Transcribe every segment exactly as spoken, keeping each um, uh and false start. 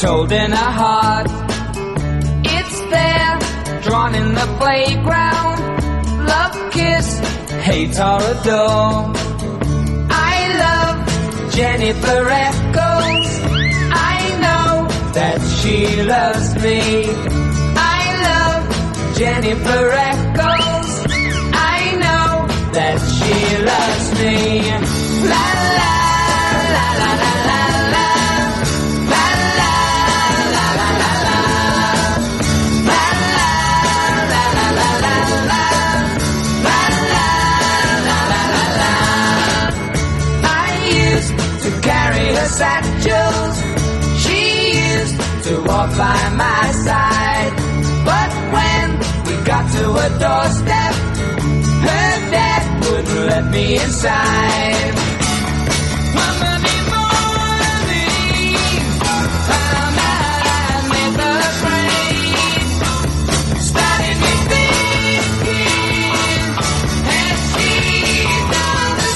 told in her heart. It's there, drawn in the playground. Love, kiss, hate or adore. I love Jennifer Echoes. I know that she loves me. I love Jennifer Echoes. I know that she loves me. La la la la la la la. La la la la la la. La la la la la la la. La la la la la la. I used to carry her satchels. She used to walk by my side. But when we got to her doorstep, her dad wouldn't let me inside. Mama, me morning, found out I made the grade. Started me thinking, and she done the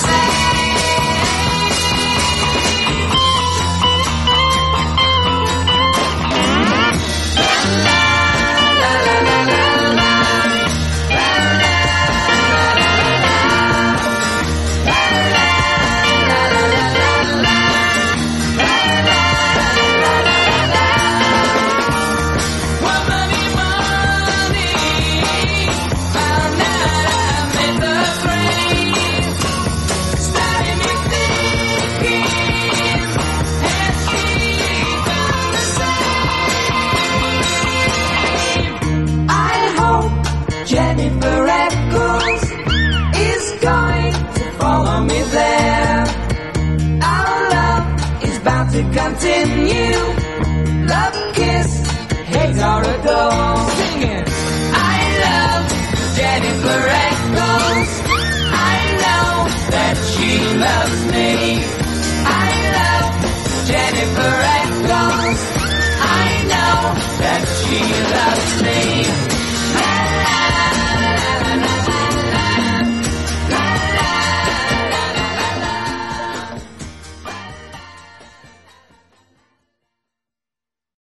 Jennifer Echoes is going to follow me there. Our love is bound to continue. Love, kiss, hate or adore. Singing, I love Jennifer Echoes. I know that she loves me. I love Jennifer Echoes. I know that she loves me.